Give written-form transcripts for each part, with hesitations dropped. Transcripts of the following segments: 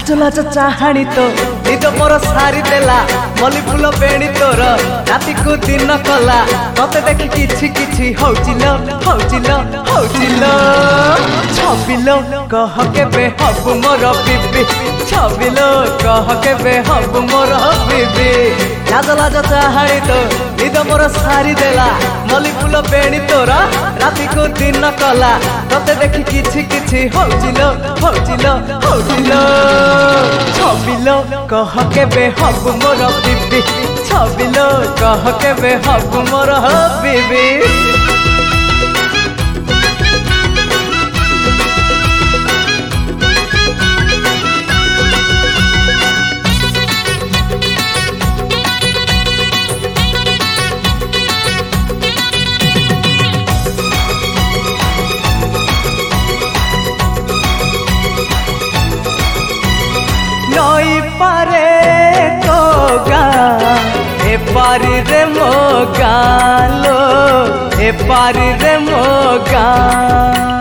लाज लाज चाहाणी तो निद मोर सारी देला मल्ली फूल बेणी तोर राति को दिन कला तते देखि किछि किछि हौचिलो हौचिलो हौचिलो छबिलो कह केबे हबु मोर बीबी छबिलो कह केबे हबु मोर बीबी लाज लाज चाहाणी तो निद मोर सारी देला मल्ली फूल बेणी तोर राति को दिन कला तते देखि किछि किछि हौचिलो हौचिलो हौचिलो छबिलो कह केबे हबु मोर बीबी छबिलो कह केबे हबु मोर बीबी नई पारे तो गाँ ए पारी रे मो गालो ए पारी रे मो गाँ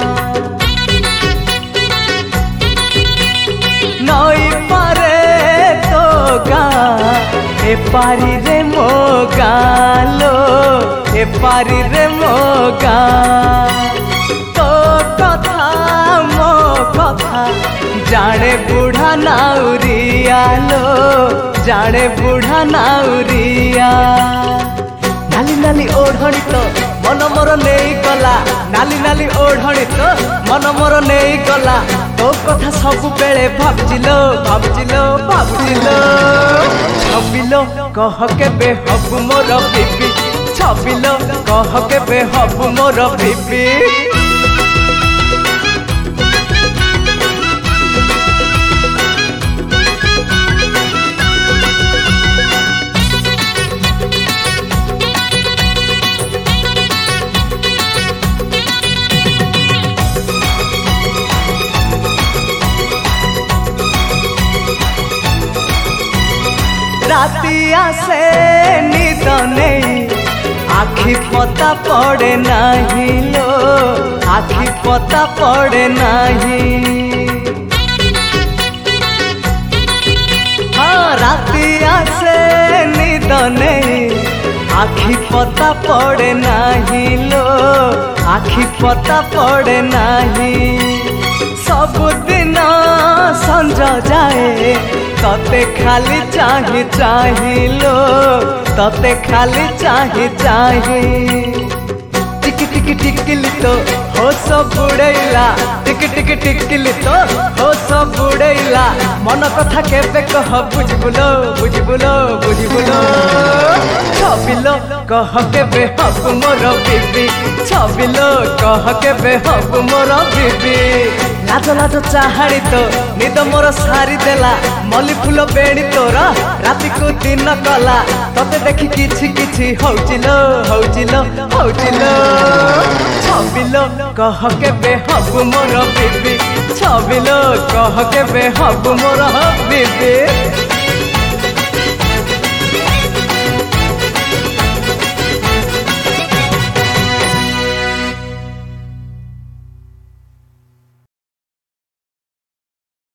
नई पारे तो गाँ ए पारी रे मो गालो ए पारी रे मो गाँ तो कथा मो कथा जाने बुढ़ा नाउरिया लो जाने बुढ़ा नाउरिया नाली नाली ओढ़णी तो मन मोर नहीं गला नाली नाली ओढ़णी तो मन मोर नहीं गला तो कथा सब बेले भाबजिलो भाबजिलो भाबजिलो छबिलो कह केबे हबु मोर बीबी छबिलो कह केबे हबु मोर बीबी राती आसे निद नहीं आखि पता पड़े नहीं लो आखि पता पड़े नहीं हाँ राती आसे निद नहीं आखि पता पड़े नहीं लो आखि पता पड़े नहीं सब दिन संज जाए तते खाली चाही चाही लो तते खाली चाही चाही टिकी टिकी टिकिली तो हो सब बुड़ैला टिकी टिकी टिकिली तो हो सब बुड़ैला मन कथा केबे कह बुझबुलो बुझबुलो बुझबुलो छबिलो कह केबे हबु मोर बीबी छबिलो कह केबे हबु मोर बीबी लाज लाज चाहाणी तो निद मोर सारी देला मल्ली फूल बेणी तोर राति को दिन कला तते देखि किछि किछि हौचिलो हौचिलो हौचिलो छबिलो कह केबे हबु मोर बीबी छबिलो कह केबे हबु मोर बीबी।